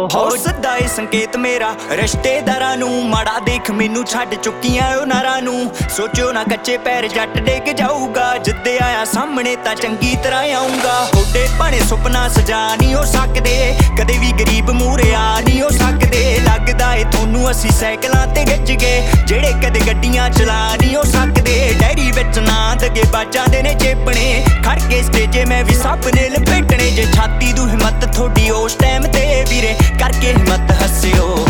ਹੋ ਸਦਾ ਏ ਸੰਕੇਤ ਮੇਰਾ ਰਿਸ਼ਤੇਦਾਰਾਂ ਨੂੰ, ਮਾੜਾ ਦੇਖ ਮੈਨੂੰ ਛੱਡ ਚੁੱਕੀਆਂ ਉਹ ਨਾਰਾਂ ਨੂੰ। ਸੋਚਿਓ ਨਾ ਕੱਚੇ ਪੈਰ ਜੱਟ ਡਿੱਗ ਜਾਊਗਾ, ਜਿੱਦੇ ਆਇਆ ਸਾਹਮਣੇ ਤਾਂ ਚੰਗੀ ਤਰ੍ਹਾਂ ਆਊਂਗਾ। ਤੁਹਾਡੇ ਭਾਣੇ ਸੁਪਨਾ ਸਜਾ ਨਹੀਂ ਹੋ ਸਕਦੇ, ਕਦੇ ਵੀ ਗਰੀਬ ਮੂਹਰੇ ਆ ਨਹੀਂ ਹੋ ਸਕਦੇ। ਲੱਗਦਾ ਏ ਤੁਹਾਨੂੰ ਅਸੀਂ ਸਾਈਕਲਾਂ ਤੇ ਗੱਜ ਗਏ, ਜਿਹੜੇ ਕਦੇ ਗੱਡੀਆਂ ਚਲਾ ਨਹੀਂ ਹੋ ਸਕਦੇ। ਡੈਰੀ ਵਿੱਚ ਨਾ ਦਗੇ ਬਾਜਾਂ ਦੇ ਨੇ ਚੇਪਣੇ, ਖੜ ਕੇ ਸਟੇਜੇ ਮੈਂ ਵੀ ਸਭ ਨੇ ਲਪੇਟਣੇ। ਜੇ ਛਾਤੀ ਦੂ ਹਿੰਮਤ ਤੁਹਾਡੀ ਉਸ ਟਾਈਮ ਤੇ ਵੀਰੇ, ਕਰਕੇ ਹਿੰਮਤ ਹੱਸਿਓ।